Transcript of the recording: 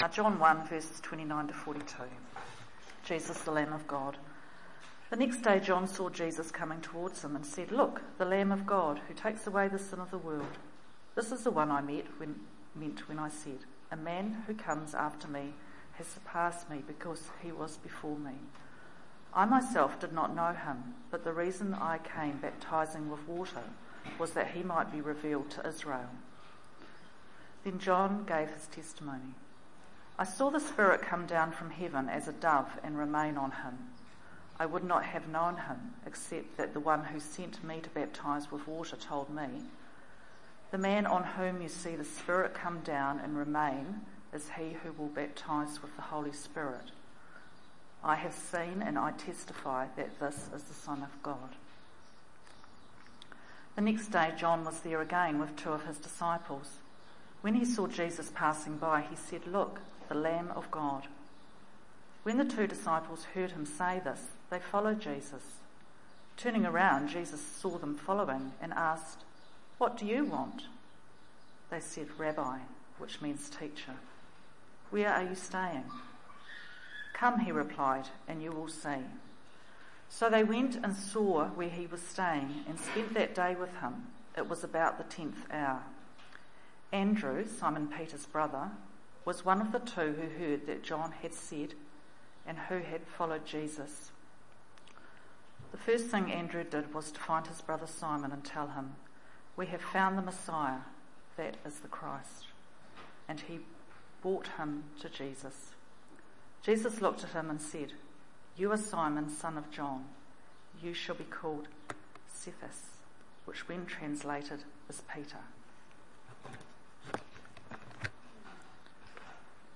John 1, verses 29 to 42. Jesus, the Lamb of God. The next day John saw Jesus coming towards him and said, "Look, the Lamb of God, who takes away the sin of the world. This is the one I meant when I said, 'A man who comes after me has surpassed me because he was before me.' I myself did not know him, but the reason I came baptizing with water was that he might be revealed to Israel." Then John gave his testimony. "I saw the Spirit come down from heaven as a dove and remain on him. I would not have known him, except that the one who sent me to baptize with water told me, 'The man on whom you see the Spirit come down and remain is he who will baptize with the Holy Spirit.' I have seen and I testify that this is the Son of God." The next day John was there again with two of his disciples. When he saw Jesus passing by, he said, "Look, the Lamb of God." When the two disciples heard him say this, they followed Jesus. Turning around, Jesus saw them following and asked, "What do you want?" They said, "Rabbi," which means teacher, "where are you staying?" "Come," he replied, "and you will see." So they went and saw where he was staying and spent that day with him. It was about the 10th hour. Andrew, Simon Peter's brother, was one of the two who heard that John had said and who had followed Jesus. The first thing Andrew did was to find his brother Simon and tell him, "We have found the Messiah, that is the Christ." And he brought him to Jesus. Jesus looked at him and said, "You are Simon, son of John. You shall be called Cephas," which when translated is Peter.